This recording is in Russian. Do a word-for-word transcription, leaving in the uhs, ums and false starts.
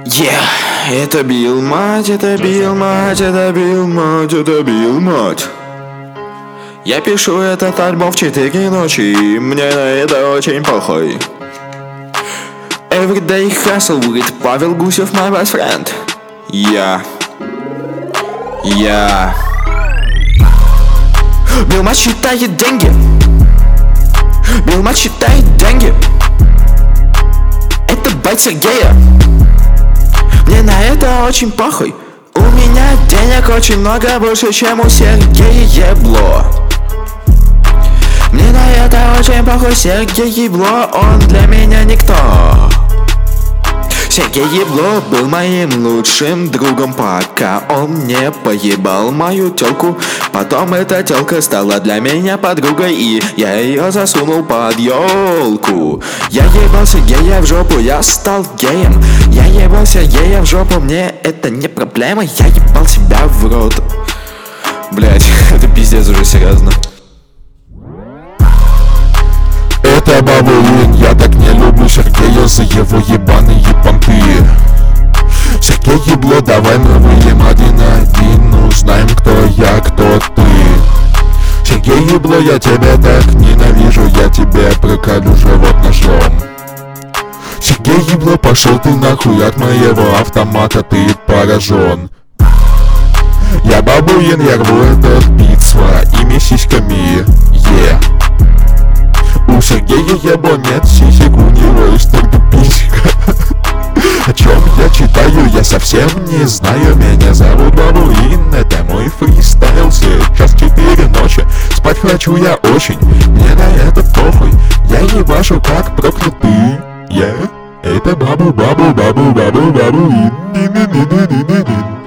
Yeah, это бил мать, это бил мать, это бил мать, это бил мать. Я пишу этот альбом в четыре ночи, и мне на это очень похуй. Everyday hustle with Павел Гусев, my best friend. Я Я Бил мать считает деньги. Бил мать считает деньги. Это байт Сергея. Мне на это очень похуй. У меня денег очень много, больше, чем у Сергея Ебло. Мне на это очень похуй. Сергей Ебло, он для меня никто. Сергей Ебло был моим лучшим другом, пока он не поебал мою тёлку. Потом эта тёлка стала для меня подругой, и я ее засунул под елку. Я ебал Сергея в жопу, я стал геем. Я ебал Сергея в жопу, мне это не проблема. Я ебал себя в рот. Блять, это пиздец уже, серьезно. Это бабулин, я так не люблю Сергея за его ебаные понты. Сергей Ебло, давай мы выйдем один на один, узнаем, кто я, кто ты. Сергей Ебло, я тебя так ненавижу, я тебе проколю живот ножом. Сергей Ебло, пошел ты нахуй от моего автомата, ты поражен. Я бабуин, я рву этот бит своими сиськами, yeah. У Сергея Ебло нет сисек, у него есть только писька. О чем я читаю, я совсем не знаю. Меня зовут Бабуин, это мой фристайл. Сейчас четыре ночи, спать хочу я очень. Мне на это похуй, я ебашу как проклятый. Я, это бабу, бабу, бабу, бабу, бабуин.